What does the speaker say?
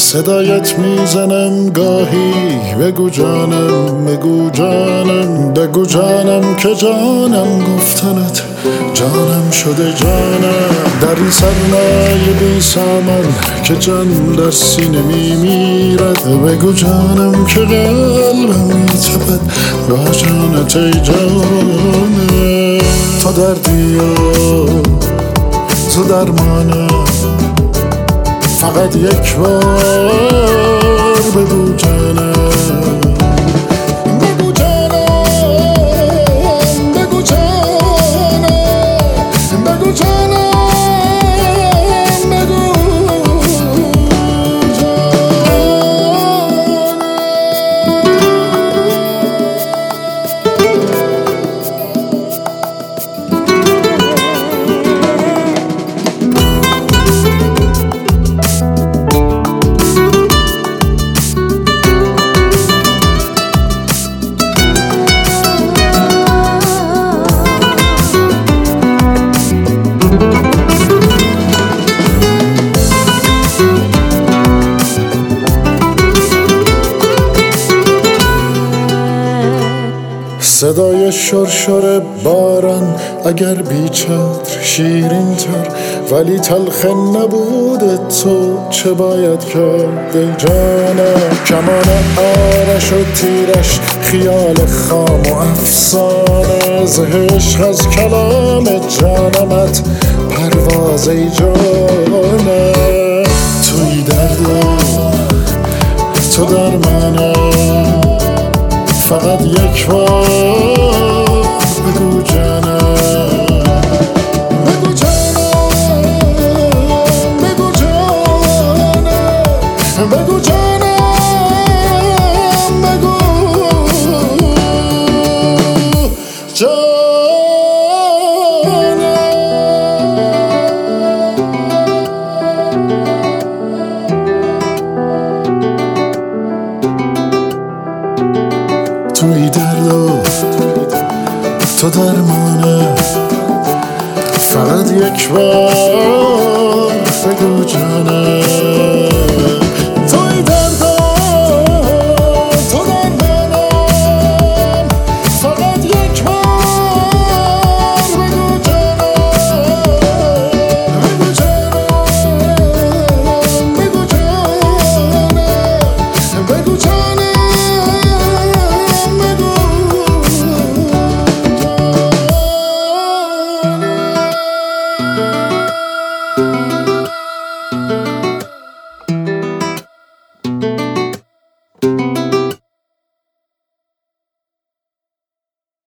صدایت میزنم گاهی بگو جانم، بگو جانم، بگو جانم که جانم گفتنت جانم شده جانم. در این سرمایه بی سامان که جان در سینه میمیرد، بگو جانم که قلبم میتپد با جانت ای جانم. تو دردی و تو درمانم، فقط یک بار بگو جانم، بگو جانم، بگو جانم، بگو جانم، بگو صدای شرشر باران اگر بیچتر شیرین تر، ولی تلخ نبود تو چه باید کرد ای جانم. کمان آرش و تیرش خیال خام و افسانه، ز عشق از کلام جانمت پرواز ای جانم. توی درد و تو درمانم، فقط یک بار بگو جانم، بگو جانم، بگو جانم، بگو جانم، بگو جانم. توی درد و تو درمانه، فقط یک بار بگو جانم.